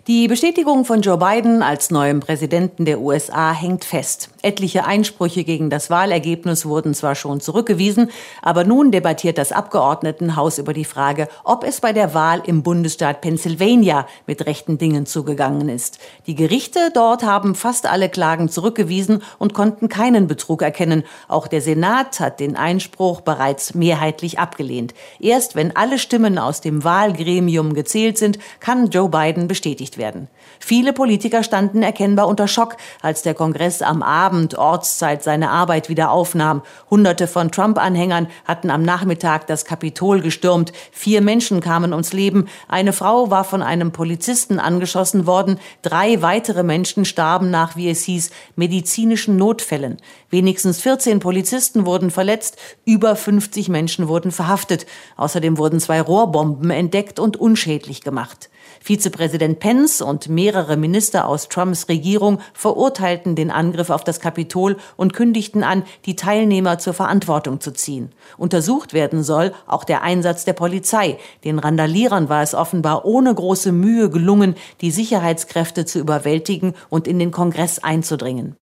Die Bestätigung von Joe Biden als neuem Präsidenten der USA hängt fest. Etliche Einsprüche gegen das Wahlergebnis wurden zwar schon zurückgewiesen, aber nun debattiert das Abgeordnetenhaus über die Frage, ob es bei der Wahl im Bundesstaat Pennsylvania mit rechten Dingen zugegangen ist. Die Gerichte dort haben fast alle Klagen zurückgewiesen und konnten keinen Betrug erkennen. Auch der Senat hat den Einspruch bereits mehrheitlich abgelehnt. Erst wenn alle Stimmen aus dem Wahlgremium gezählt sind, kann Joe Biden bestätigt werden. Viele Politiker standen erkennbar unter Schock, als der Kongress am Abend Ortszeit seine Arbeit wieder aufnahm. Hunderte von Trump-Anhängern hatten am Nachmittag das Kapitol gestürmt. 4 Menschen kamen ums Leben. Eine Frau war von einem Polizisten angeschossen worden. 3 weitere Menschen starben nach, wie es hieß, medizinischen Notfällen. Wenigstens 14 Polizisten wurden verletzt. Über 50 Menschen wurden verhaftet. Außerdem wurden 2 Rohrbomben entdeckt und unschädlich gemacht. Vizepräsident Pence und mehrere Minister aus Trumps Regierung verurteilten den Angriff auf das Kapitol und kündigten an, die Teilnehmer zur Verantwortung zu ziehen. Untersucht werden soll auch der Einsatz der Polizei. Den Randalierern war es offenbar ohne große Mühe gelungen, die Sicherheitskräfte zu überwältigen und in den Kongress einzudringen.